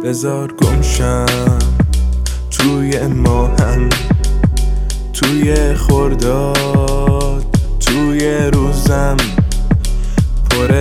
بذار گمشم توی ماهم، توی خرداد، توی روزم، پر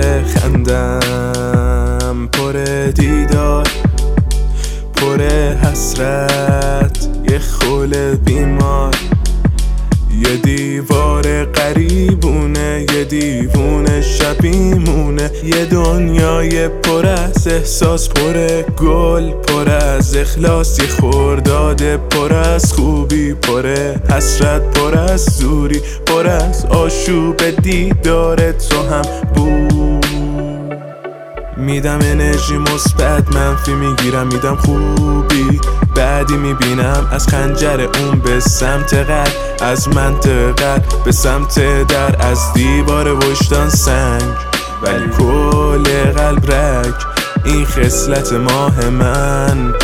خندم، پر دیدار، پر حسرت، یه خول بیمار، یه دیوار قریبونه، یه دیوونه شبیمونه، یه دنیای پر از احساس، پر گل، پر از اخلاص، یه خرداد پر از خوبی، پر حسرت، پر از زوری، پر از آشوب دیدار تو هم بود. میدم انرژی مثبت، منفی میگیرم، میدم خوبی، بعدی میبینم از خنجر اون به سمت قلب، از منطقه به سمت در، از دیوار وجدان سنگ ولی کل قلب رگ. این خصلت ماه من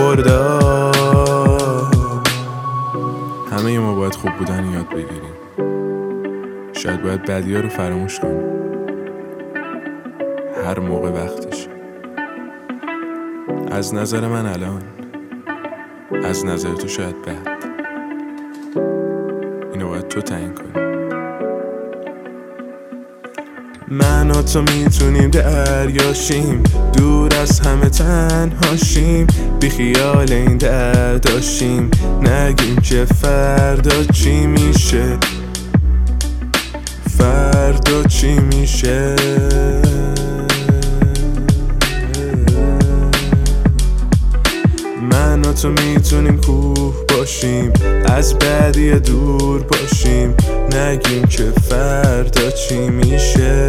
خرداد. همه ما باید خوب بودن یاد بگیریم، شاید باید بدی‌ها رو فراموش کنیم هر موقع وقتش. از نظر من الان، از نظر تو شاید بعد. اینو باید تو تعیین کنی. من و تو میتونیم دریاشیم، دور از همه تنهاشیم، بی خیال این درداشیم، نگیم که فردا چی میشه، فردا چی میشه. من و تو میتونیم کوه باشیم، از بعدی دور باشیم، نگیم که فردا چی میشه.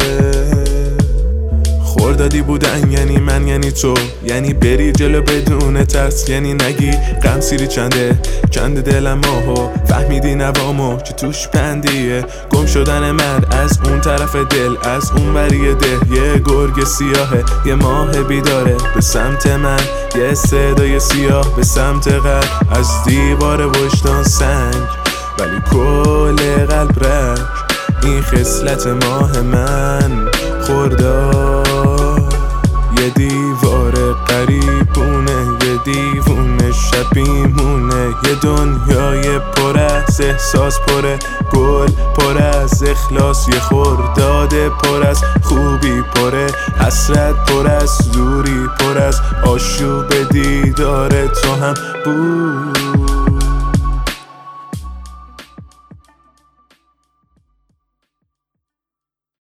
خردادی بودن یعنی من، یعنی تو، یعنی بری جلو بدون ترس، یعنی نگی غم سیری چنده دلم ماهو، فهمیدی نوامو که توش پندیه، گم شدن من از اون طرف دل، از اون بری ده، یه گرگ سیاهه، یه ماه بیداره به سمت من، یه صدای سیاه به سمت قلب، از دیوار وجدان سنگ ولی کل قلب رگ. این خصلت ماه من خرداد. یه دیوار قریبونه، یه دیوونه شبیمونه، یه دنیای پر از احساس، پر گل، پر از اخلاص، یه خرداد پر از خوبی، پر حسرت، پر از زوری، پر از آشوب دیدار تو هم بود.